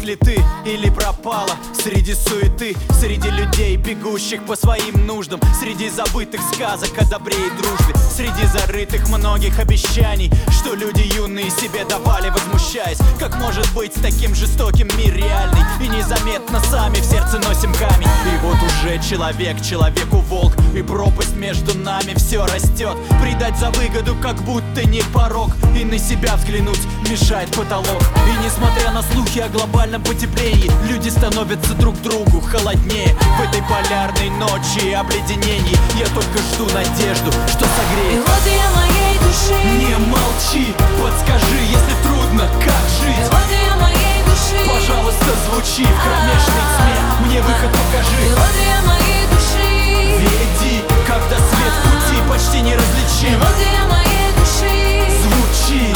ли ты или пропала среди суеты, среди людей, бегущих по своим нуждам, среди забытых сказок о добре и дружбе, среди зарытых многих обещаний, что люди юные себе давали, возмущаясь, как может быть таким жестоким мир реальный, и незаметно сами в сердце носим камень. И вот уже человек человеку волк, и пропасть между нами все растет. Предать за выгоду как будто не порог, и на себя взглянуть мешает потолок. И несмотря на слухи о глобальном потеплении, люди становятся друг другу холоднее. В этой полярной ночи и обледенении я только жду надежду, что согреет. Мелодия моей души. Не молчи, подскажи, если трудно, как жить. Мелодия моей души. Пожалуйста, звучи в кромешной тьме, мне выход покажи. Мелодия моей души. Веди, когда свет в пути почти неразличим. Мелодия моей души. Звучи.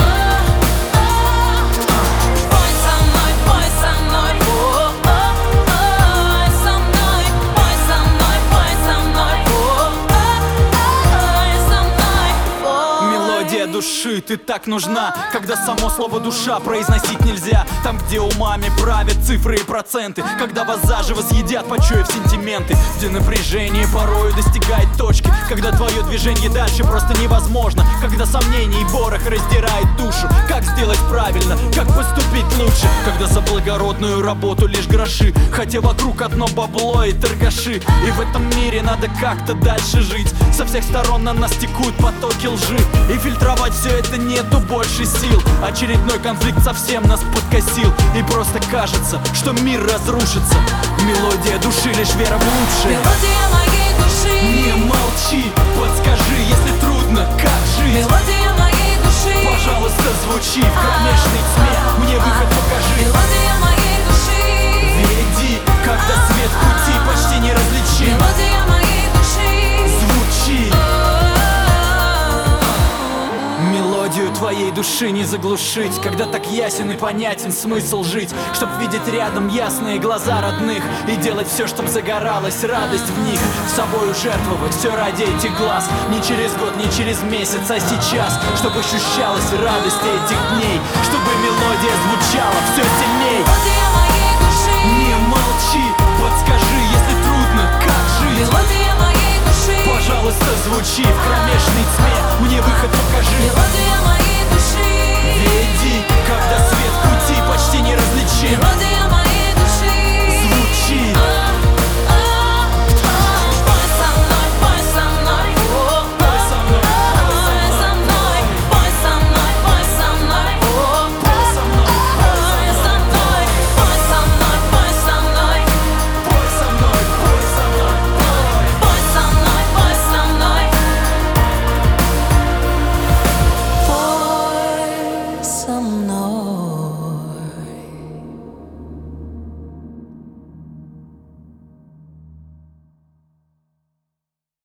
Пой со мной, пой со мной. Пой со мной, пой со мной, пой со мной. Пой со мной. Мелодия души, ты так нужна, когда само слово душа произносить нельзя. Там, где умами правят цифры и проценты, когда вас заживо съедят, почуяв сентименты, где напряжение порою достигает точки, когда твое движение дальше просто невозможно, когда сомнений и ворох раздирает душу. Как сделать правильно, как поступить лучше, когда за благородную работу лишь гроши, хотя вокруг одно бабло и торгаши. И в этом мире надо как-то дальше жить. Со всех сторон на нас текут потоки лжи, и фильтровать все это нету больше сил. Очередной конфликт совсем нас подкосил, и просто кажется, что мир разрушится. Мелодия души, лишь вера в лучшее. Мелодия моей души. Не молчи, подскажи, если трудно, как жить. Мелодия моей души. Пожалуйста, звучи в кромешной тьме, мне выход покажи. Мелодия моей души. Веди, когда свет в пути почти неразличим. Мелодия моей души. Звучи. Мелодию твоей души не заглушить, когда так ясен и понятен смысл жить, чтоб видеть рядом ясные глаза родных и делать все, чтоб загоралась радость в них, собою жертвовать все ради этих глаз, не через год, не через месяц, а сейчас, чтобы ощущалась радость этих дней, чтобы мелодия звучала все сильней. Мелодия моей души. Не молчи, подскажи, если трудно, как жить. Мелодия моей души. Пожалуйста, звучи в кромешной тьме, мне выход покажи. Мелодия моей души. Веди, когда свет в пути почти неразличим. Мелодия